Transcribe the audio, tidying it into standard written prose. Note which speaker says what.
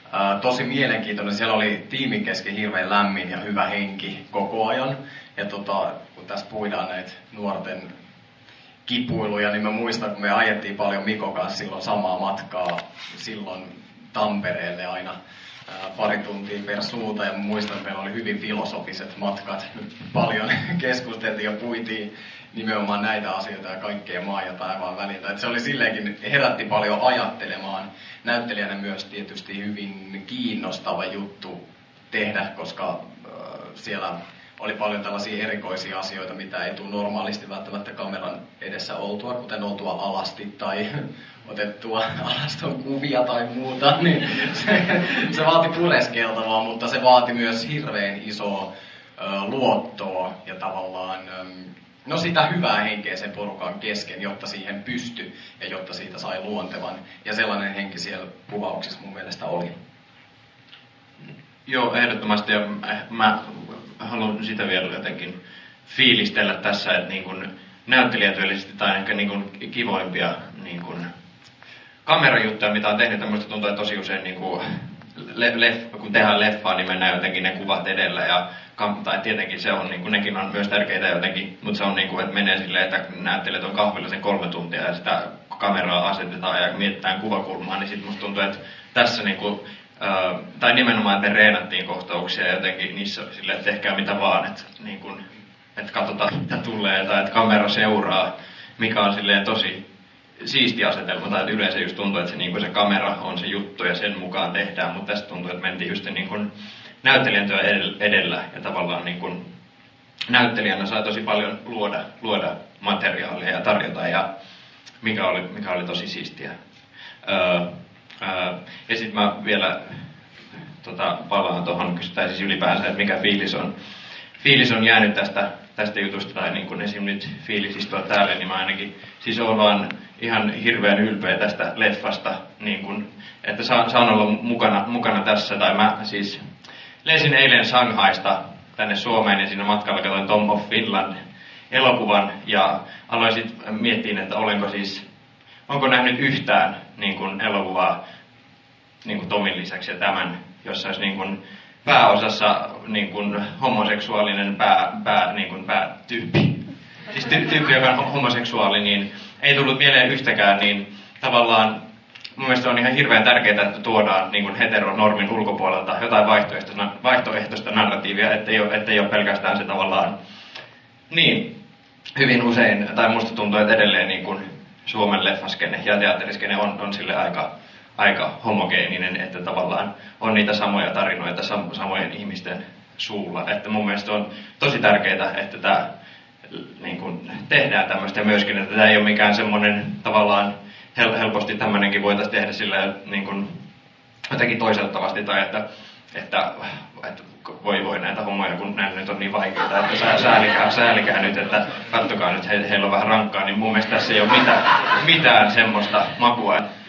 Speaker 1: Tosi mielenkiintoinen. Siellä oli tiimin kesken hirveän lämmin ja hyvä henki koko ajan. Ja kun tässä puidaan näitä nuorten kipuiluja, niin mä muistan, kun me ajettiin paljon Mikon kanssa silloin samaa matkaa silloin Tampereelle aina pari tuntia per suunta. Ja mä muistan, että meillä oli hyvin filosofiset matkat. Paljon keskusteltiin ja puitiin nimenomaan näitä asioita ja kaikkea maan ja taivaan väliltä. Et se oli silleenkin, herätti paljon ajattelemaan. Näyttelijänä myös tietysti hyvin kiinnostava juttu tehdä, koska siellä oli paljon tällaisia erikoisia asioita, mitä ei tule normaalisti välttämättä kameran edessä oltua, kuten oltua alasti tai otettua alaston kuvia tai muuta. Niin se vaati pureskeltavaa, mutta se vaati myös hirveän isoa luottoa ja tavallaan sitä hyvää henkeä sen porukan kesken, jotta siihen pystyi ja jotta siitä sai luontevan. Ja sellainen henki siellä kuvauksissa mun mielestä oli.
Speaker 2: Joo, ehdottomasti. Ja mä haluan sitä vielä jotenkin fiilistellä tässä, että niin kun näyttelijätyöllisesti tai ehkä niin kun kivoimpia niin kun kamerajuttuja, mitä on tehnyt. Tämmöistä tuntuu, että tosi usein niin kun kun tehdään leffaa, niin mennään jotenkin ne kuvat edellä. Tai tietenkin se on, niin kun nekin on myös tärkeitä jotenkin, mutta se on niin kuin, että menee silleen, että näyttelijät on kahvilla sen 3 tuntia ja sitä kameraa asetetaan ja mietitään kuvakulmaa, niin sitten musta tuntuu, että tässä niin kuin, tai nimenomaan, että me reenattiin kohtauksia ja jotenkin niissä silleen, että tehkää mitä vaan, että, niin kuin, että katsotaan mitä tulee tai että kamera seuraa, mikä on silleen tosi siisti asetelma, tai että yleensä just tuntuu, että se, niin kuin se kamera on se juttu ja sen mukaan tehdään, mutta tästä tuntuu, että mentiin just niin kuin näyttelijän työ edellä ja tavallaan niin kuin näyttelijänä sai tosi paljon luoda materiaalia ja tarjota ja mikä oli tosi siistiä. Ja sitten mä vielä palaan tuohon, tai siis ylipäänsä, että mikä fiilis on jäänyt tästä jutusta, tai niin kuin esim. Nyt fiilis istua täällä, niin mä ainakin siis olen vaan ihan hirveän ylpeä tästä leffasta, niin kuin, että saan olla mukana tässä, tai mä siis lensin eilen Shanghaista tänne Suomeen ja siinä matkalla katsoin Tom of Finland elokuvan ja aloin sitten miettiä, että onko nähnyt yhtään niin kuin elokuvaa niin kuin Tomin lisäksi ja tämän, jossa olisi niin kuin pääosassa niin kuin homoseksuaalinen päätyyppi. Siis tyyppi, joka on homoseksuaali, niin ei tullut mieleen yhtäkään, niin tavallaan mun mielestä on ihan hirveän tärkeää, että tuodaan niin kuin heteronormin ulkopuolelta jotain vaihtoehtoista narratiivia, ettei ole pelkästään se tavallaan niin hyvin usein, tai musta tuntuu, että edelleen niin kuin Suomen leffaskene ja teatteriskene on sille aika homogeeninen, että tavallaan on niitä samoja tarinoita samojen ihmisten suulla. Että mun mielestä on tosi tärkeää, että tämä niin kuin tehdään tämmöistä myöskin, että tämä ei ole mikään semmoinen tavallaan helposti tämmöinenkin voitaisiin tehdä sillä niin kuin jotenkin toiseltavasti tai että voi näitä homoja, kun nämä nyt on niin vaikeita, että säälikää nyt, että kattokaa nyt, heillä on vähän rankkaa, niin mun mielestä tässä ei ole mitään semmoista makua.